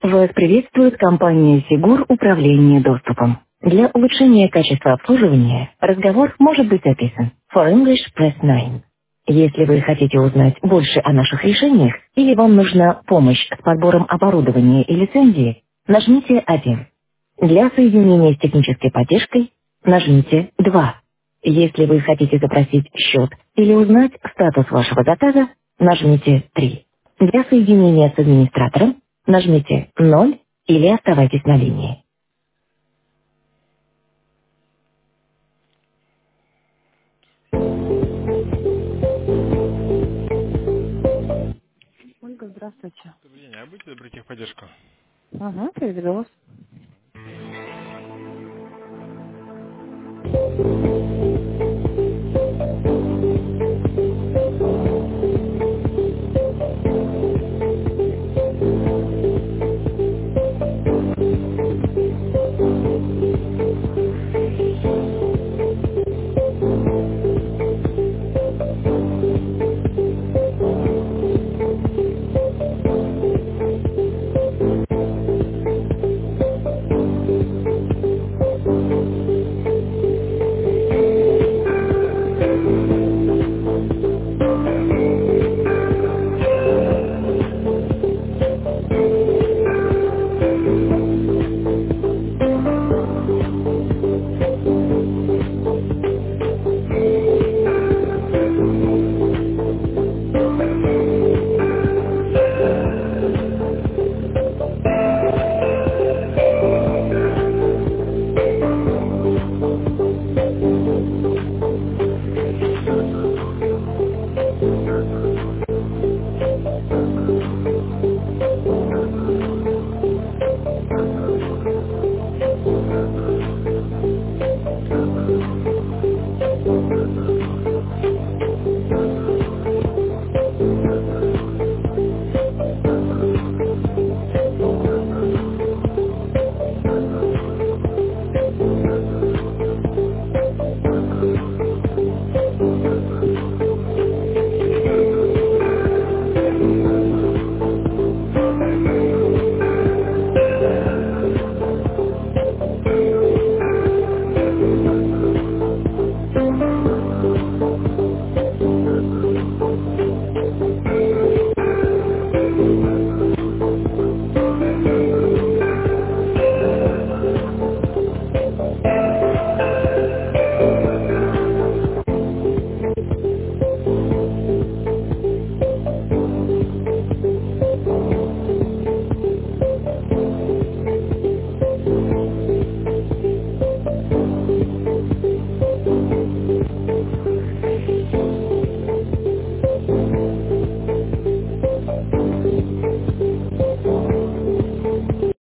Вас приветствует компания Сигур Управление доступом. Для улучшения качества обслуживания разговор может быть записан. For English, press 9. Если вы хотите узнать больше о наших решениях или вам нужна помощь с подбором оборудования и лицензии, нажмите 1. Для соединения с технической поддержкой нажмите 2. Если вы хотите запросить счет или узнать статус вашего заказа, нажмите 3. Для соединения с администратором нажмите 0 или оставайтесь на линии. Ольга, здравствуйте. Добрый день, а будьте добры, техподдержка? Ага, передаю вас.